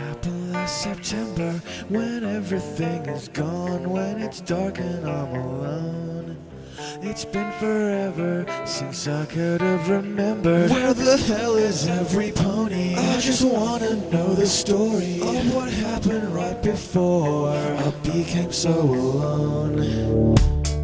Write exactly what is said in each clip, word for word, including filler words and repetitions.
happened last September, when everything is gone, when it's dark and I'm alone? It's been forever since I could have remembered. Where the hell is every pony? I just wanna know the story of what happened right before I became so alone.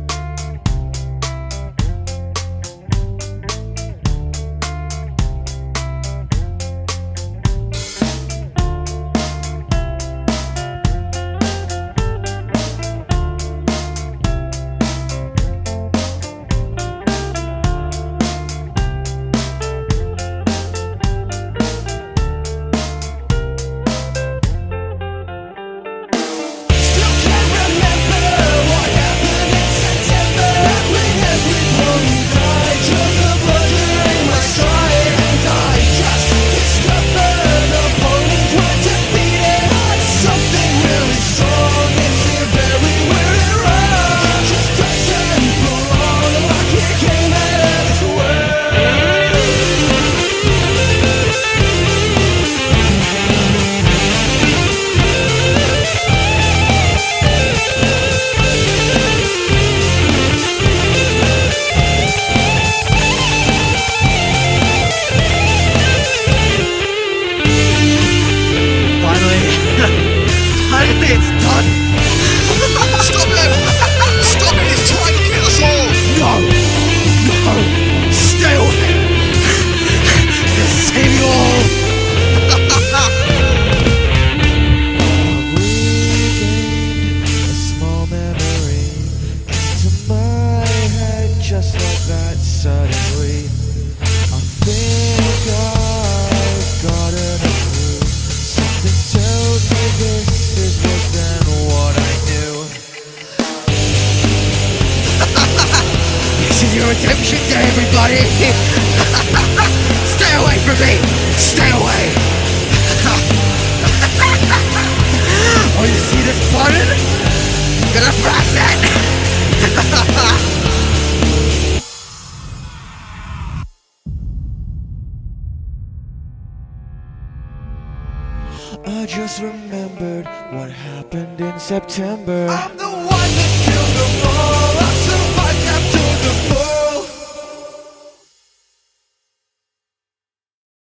It's done! Stop it! Stop it! He's trying to kill us all! No! No! Stay away! This is save you all! Regained a small memory into my head just like that suddenly. I think I've gotten a clue. Something tells me this is worse than what I knew. This is your redemption day, everybody! Stay away from me! Stay away! Oh, you see this button? I'm gonna press it! I just remembered what happened in September. I'm the one!